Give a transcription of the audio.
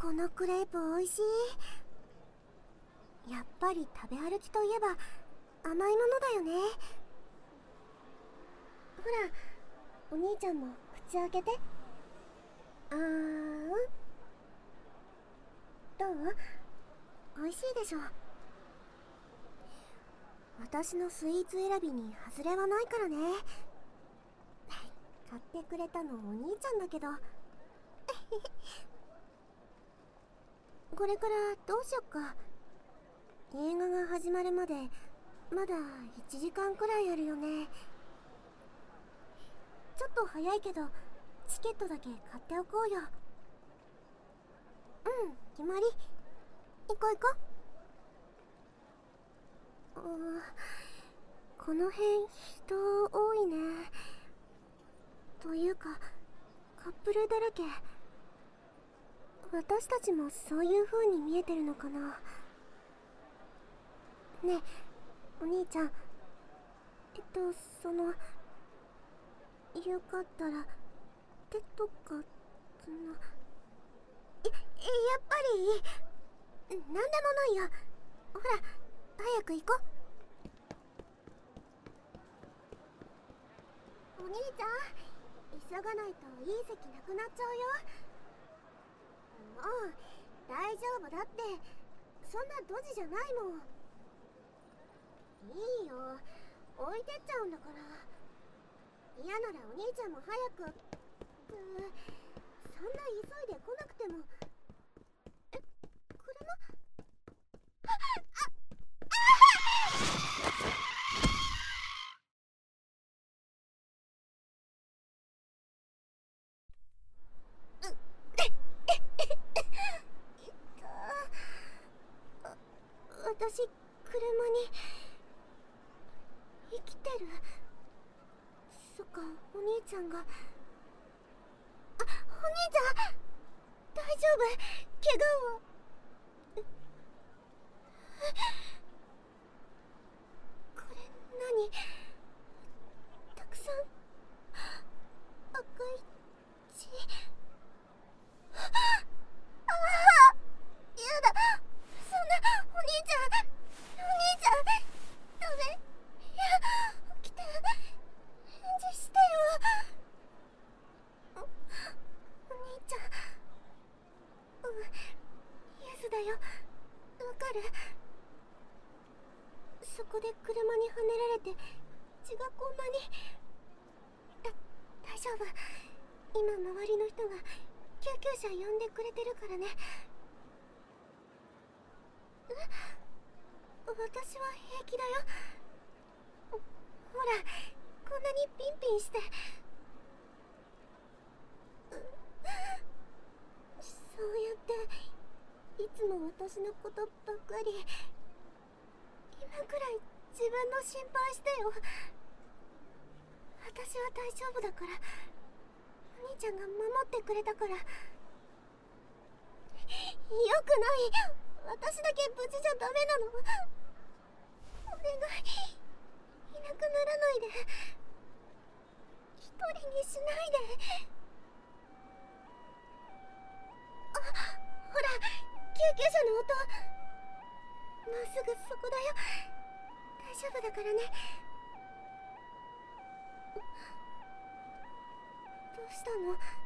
このクレープおいしい。やっぱり食べ歩きといえば甘いものだよね。ほら、お兄ちゃんも口開けて。どう？おいしいでしょ。私のスイーツ選びに外れはないからね。買ってくれたのお兄ちゃんだけどこれからどうしよっか。映画が始まるまでまだ1時間くらいあるよね。ちょっと早いけどチケットだけ買っておこうよ。うん、決まり。行こう行こう。この辺人多いね。というかカップルだらけ。私たちもそういう風に見えてるのかな。ねえお兄ちゃん、そのよかったら手とかやっぱりなんでもないよ。ほら早く行こう。お兄ちゃん急がないといい席なくなっちゃうよ。もう大丈夫だって、そんなドジじゃないもん。いいよ、置いてっちゃうんだから。嫌ならお兄ちゃんも早く。そんな急いで来なくても。車？私、車に生きてる。そっか、お兄ちゃんが。お兄ちゃん大丈夫？怪我は？これ何？たくさん赤い血。やだ、そんな。お兄ちゃんダメ。いや、起きて返事してよ。お兄ちゃん。イエスだよ、わかる。そこで車にはねられて血がこんなに。大丈夫、今周りの人が救急車呼んでくれてるからね。私は平気だよ。ほら、こんなにピンピンして。そうやっていつも私のことばっかり。今くらい自分の心配してよ。私は大丈夫だから。お兄ちゃんが守ってくれたから。よくない。私だけ無事じゃダメなの。お願い、いなくならないで。一人にしないで。ほら、救急車の音。もうすぐそこだよ。大丈夫だからね。どうしたの？